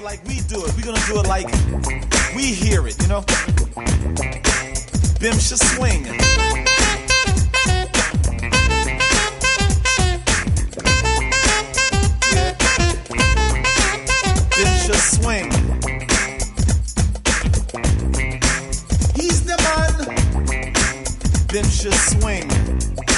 like we do it. We're gonna do it like we hear it, you know? Bimsha swing. Bimsha swing. He's the man. Bimsha swing.